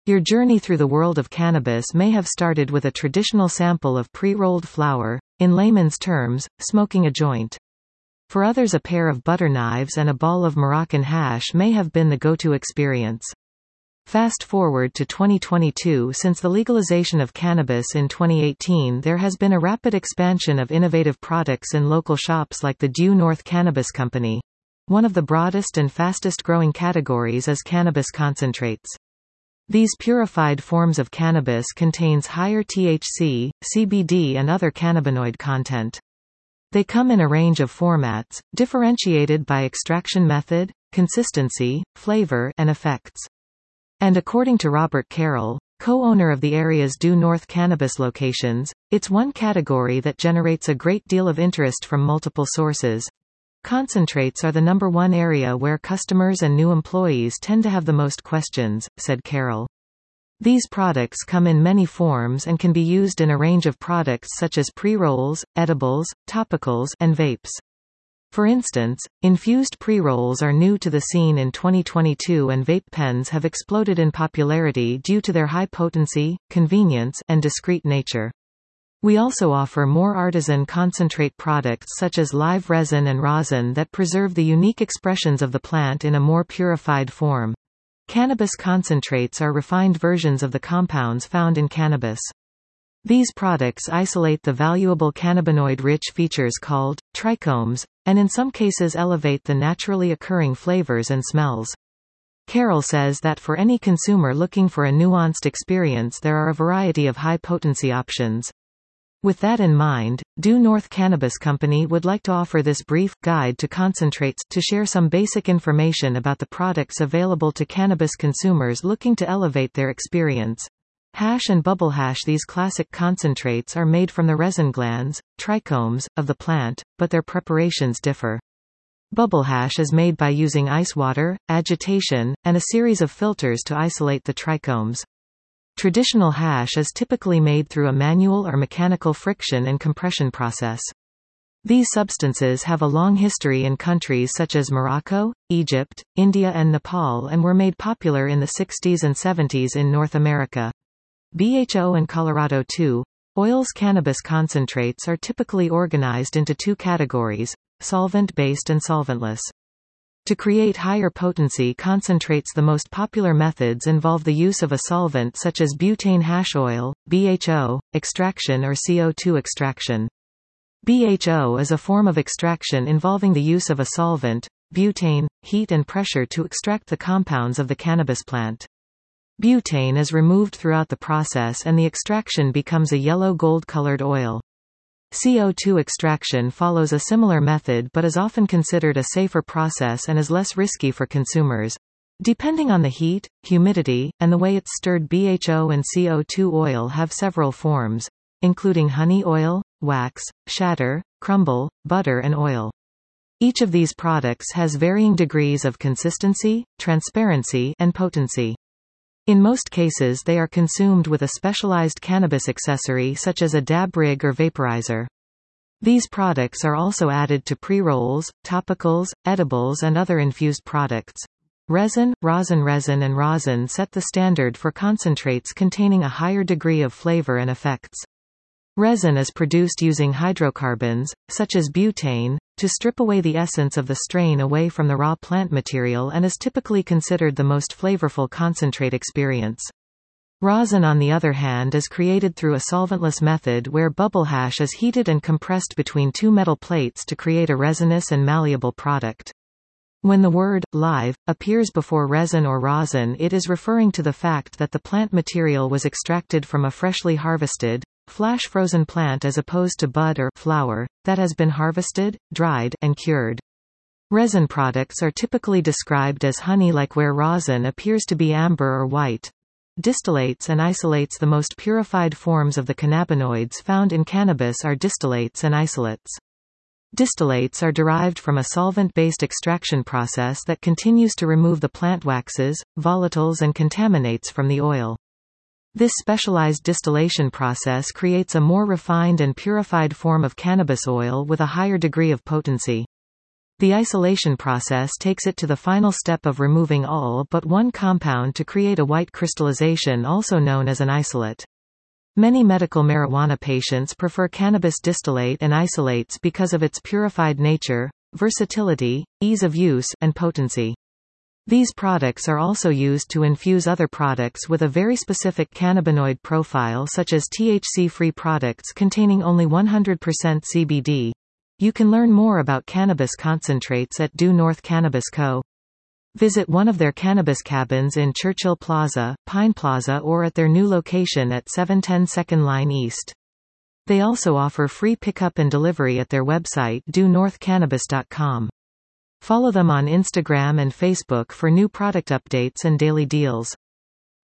Your journey through the world of cannabis may have started with a traditional sample of pre-rolled flower, in layman's terms, smoking a joint. For others, a pair of butter knives and a ball of Moroccan hash may have been the go-to experience. Fast forward to 2022. Since the legalization of cannabis in 2018, there has been a rapid expansion of innovative products in local shops like the Due North Cannabis Company. One of the broadest and fastest growing categories is cannabis concentrates. These purified forms of cannabis contains higher THC, CBD and other cannabinoid content. They come in a range of formats, differentiated by extraction method, consistency, flavor, and effects. And according to Robert Carroll, co-owner of the area's Due North cannabis locations, it's one category that generates a great deal of interest from multiple sources. Concentrates are the number one area where customers and new employees tend to have the most questions, said Carroll. These products come in many forms and can be used in a range of products such as pre-rolls, edibles, topicals, and vapes. For instance, infused pre-rolls are new to the scene in 2022 and vape pens have exploded in popularity due to their high potency, convenience, and discreet nature. We also offer more artisan concentrate products such as live resin and rosin that preserve the unique expressions of the plant in a more purified form. Cannabis concentrates are refined versions of the compounds found in cannabis. These products isolate the valuable cannabinoid-rich features called trichomes, and in some cases elevate the naturally occurring flavors and smells. Carroll says that for any consumer looking for a nuanced experience, there are a variety of high-potency options. With that in mind, Due North Cannabis Company would like to offer this brief guide to concentrates to share some basic information about the products available to cannabis consumers looking to elevate their experience. Hash and bubble hash. These classic concentrates are made from the resin glands, trichomes, of the plant, but their preparations differ. Bubble hash is made by using ice water, agitation, and a series of filters to isolate the trichomes. Traditional hash is typically made through a manual or mechanical friction and compression process. These substances have a long history in countries such as Morocco, Egypt, India and Nepal and were made popular in the 60s and 70s in North America. BHO and Colorado too. Oils. Cannabis concentrates are typically organized into two categories, solvent-based and solventless. To create higher potency concentrates, the most popular methods involve the use of a solvent such as butane hash oil, BHO, extraction or CO2 extraction. BHO is a form of extraction involving the use of a solvent, butane, heat and pressure to extract the compounds of the cannabis plant. Butane is removed throughout the process and the extraction becomes a yellow gold-colored oil. CO2 extraction follows a similar method but is often considered a safer process and is less risky for consumers. Depending on the heat, humidity, and the way it's stirred, BHO and CO2 oil have several forms, including honey oil, wax, shatter, crumble, butter and oil. Each of these products has varying degrees of consistency, transparency, and potency. In most cases they are consumed with a specialized cannabis accessory such as a dab rig or vaporizer. These products are also added to pre-rolls, topicals, edibles and other infused products. Resin, rosin and rosin set the standard for concentrates containing a higher degree of flavor and effects. Resin is produced using hydrocarbons, such as butane, to strip away the essence of the strain away from the raw plant material and is typically considered the most flavorful concentrate experience. Rosin, on the other hand, is created through a solventless method where bubble hash is heated and compressed between two metal plates to create a resinous and malleable product. When the word live appears before resin or rosin, it is referring to the fact that the plant material was extracted from a freshly harvested, flash frozen plant as opposed to bud or flower that has been harvested, dried, and cured. Resin products are typically described as honey-like, where rosin appears to be amber or white. Distillates and isolates. The most purified forms of the cannabinoids found in cannabis are distillates and isolates. Distillates are derived from a solvent-based extraction process that continues to remove the plant waxes, volatiles and contaminants from the oil. This specialized distillation process creates a more refined and purified form of cannabis oil with a higher degree of potency. The isolation process takes it to the final step of removing all but one compound to create a white crystallization, also known as an isolate. Many medical marijuana patients prefer cannabis distillate and isolates because of its purified nature, versatility, ease of use, and potency. These products are also used to infuse other products with a very specific cannabinoid profile, such as THC-free products containing only 100% CBD. You can learn more about cannabis concentrates at Due North Cannabis Co. Visit one of their cannabis cabins in Churchill Plaza, Pine Plaza, or at their new location at 710 2nd Line East. They also offer free pickup and delivery at their website duenorthcannabis.com. Follow them on Instagram and Facebook for new product updates and daily deals.